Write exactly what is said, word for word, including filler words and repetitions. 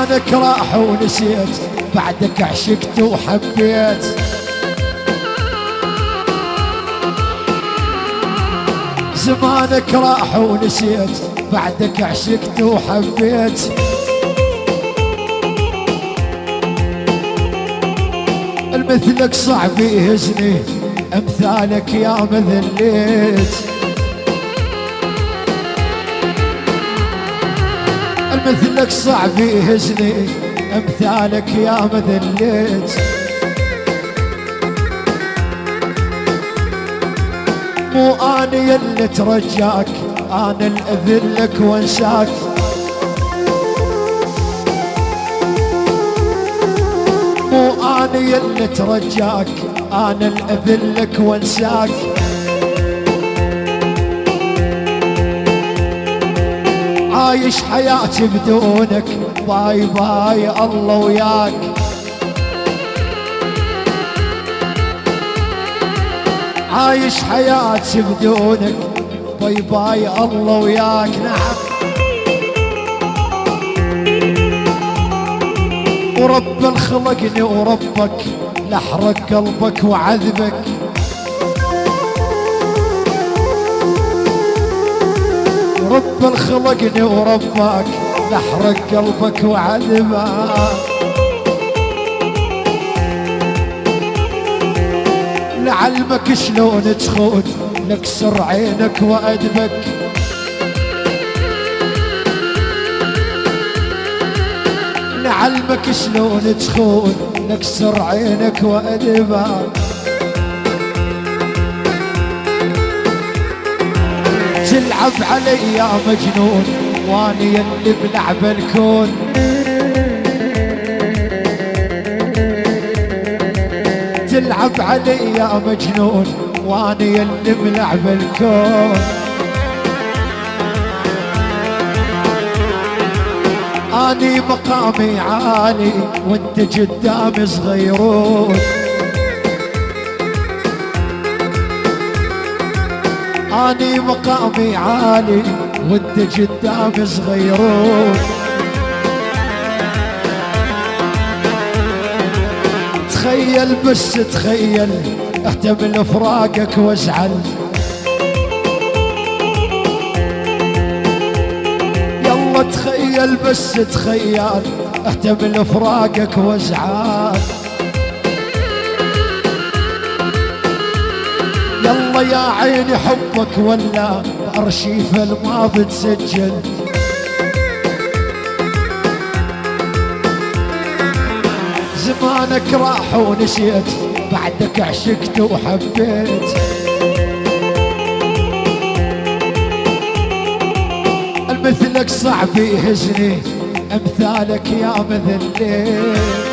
زمانك راح ونسيت، بعدك عشقت وحبيت. زمانك راح ونسيت، بعدك عشقت وحبيت. المثلك صعب يهزني، امثالك يا مذليت. المثلك صعب يهزني، امثالك يا مذليت. مو اني اللي ترجاك، انا اللي اذلك وانساك. مو اني اللي ترجاك، انا اللي اذلك وانساك. عايش حياتي بدونك، باي باي الله وياك. عايش حياتي بدونك، باي باي الله وياك. نعم ورب الخلقني وربك، لحرق قلبك وعذبك. رب الخلقني وربك، لحرق قلبك وعذبك. لعلمك شلون تخون، نكسر عينك وأدبك. لعلمك شلون تخون، نكسر عينك وأدبك. تلعب علي يا مجنون، واني يلي بلعب الكون. تلعب علي يا مجنون، واني يلي بلعب الكون. اني مقامي عالي، وانت قدامي صغيرون. اني مقامي عالي، وانت قدامي صغيرون. تخيل بس تخيل، احتمل فراقك وازعل. يلا تخيل بس تخيل، احتمل فراقك وازعل. يلا يا عيني حبك ولا بأرشيف الماضي تسجل. زمانك راح ونسيت، بعدك عشقت وحبيت. المثلك صعب يهزني، امثالك يا مذليت.